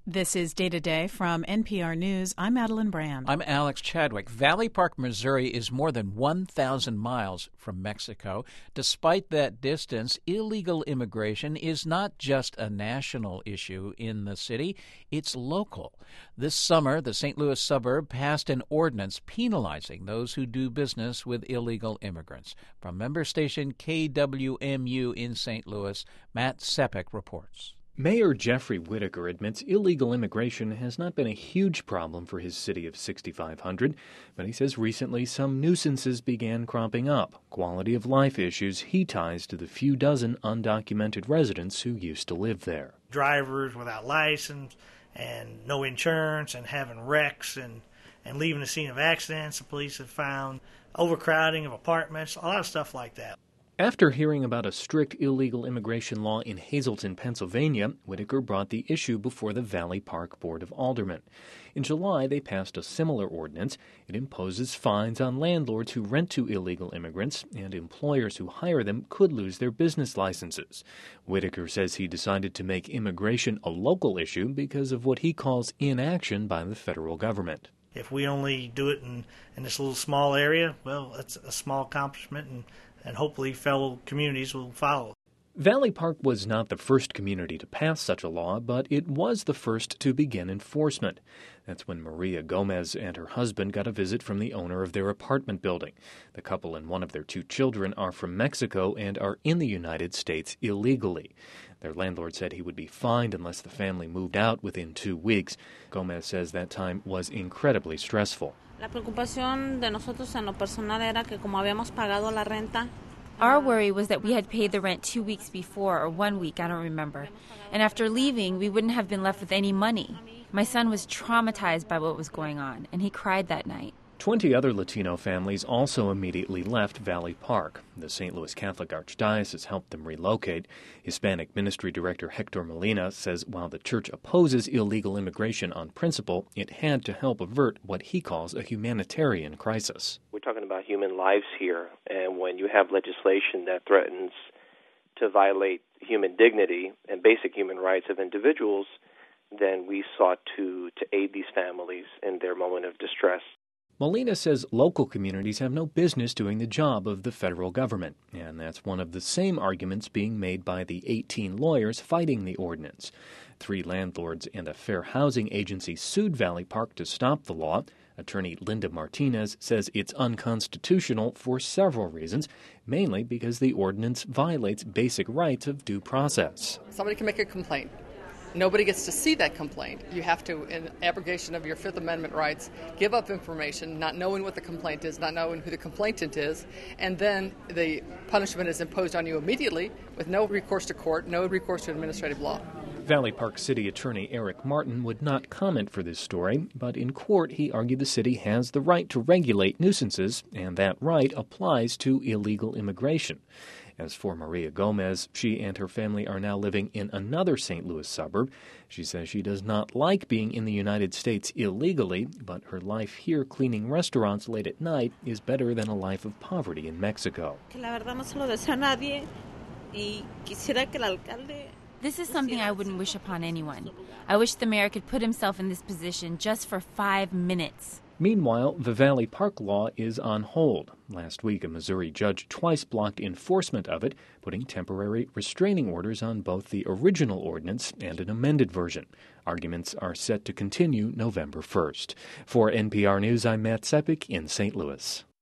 This is Day to Day from NPR News. I'm Madeline Brand. I'm Alex Chadwick. Valley Park, Missouri is more than 1,000 miles from Mexico. Despite that distance, illegal immigration is not just a national issue in the city, it's local. This summer, the St. Louis suburb passed an ordinance penalizing those who do business with illegal immigrants. From member station KWMU in St. Louis, Matt Sepik reports. Mayor Jeffrey Whitaker admits illegal immigration has not been a huge problem for his city of 6,500, but he says recently some nuisances began cropping up, quality of life issues he ties to the few dozen undocumented residents who used to live there. Drivers without license and no insurance and having wrecks and leaving the scene of accidents, the police have found overcrowding of apartments, a lot of stuff like that. After hearing about a strict illegal immigration law in Hazleton, Pennsylvania, Whitaker brought the issue before the Valley Park Board of Aldermen. In July, they passed a similar ordinance. It imposes fines on landlords who rent to illegal immigrants, and employers who hire them could lose their business licenses. Whitaker says he decided to make immigration a local issue because of what he calls inaction by the federal government. If we only do it in this little small area, well, that's a small accomplishment, and hopefully fellow communities will follow. Valley Park was not the first community to pass such a law, but it was the first to begin enforcement. That's when Maria Gomez and her husband got a visit from the owner of their apartment building. The couple and one of their two children are from Mexico and are in the United States illegally. Their landlord said he would be fined unless the family moved out within 2 weeks. Gomez says that time was incredibly stressful. La preocupación de nosotros en lo personal era que como habíamos pagado la renta. Our worry was that we had paid the rent 2 weeks before, or 1 week, I don't remember. And after leaving, we wouldn't have been left with any money. My son was traumatized by what was going on, and he cried that night. 20 other Latino families also immediately left Valley Park. The St. Louis Catholic Archdiocese helped them relocate. Hispanic Ministry Director Hector Molina says while the church opposes illegal immigration on principle, it had to help avert what he calls a humanitarian crisis. We're talking about human lives here, and when you have legislation that threatens to violate human dignity and basic human rights of individuals, then we sought to aid these families in their moment of distress. Molina says local communities have no business doing the job of the federal government, and that's one of the same arguments being made by the 18 lawyers fighting the ordinance. 3 landlords and a fair housing agency sued Valley Park to stop the law. Attorney Linda Martinez says it's unconstitutional for several reasons, mainly because the ordinance violates basic rights of due process. Somebody can make a complaint. Nobody gets to see that complaint. You have to, in abrogation of your Fifth Amendment rights, give up information, not knowing what the complaint is, not knowing who the complainant is, and then the punishment is imposed on you immediately with no recourse to court, no recourse to administrative law. Valley Park City Attorney Eric Martin would not comment for this story, but in court he argued the city has the right to regulate nuisances, and that right applies to illegal immigration. As for Maria Gomez, she and her family are now living in another St. Louis suburb. She says she does not like being in the United States illegally, but her life here cleaning restaurants late at night is better than a life of poverty in Mexico. This is something I wouldn't wish upon anyone. I wish the mayor could put himself in this position just for 5 minutes. Meanwhile, the Valley Park law is on hold. Last week, a Missouri judge twice blocked enforcement of it, putting temporary restraining orders on both the original ordinance and an amended version. Arguments are set to continue November 1st. For NPR News, I'm Matt Sepik in St. Louis.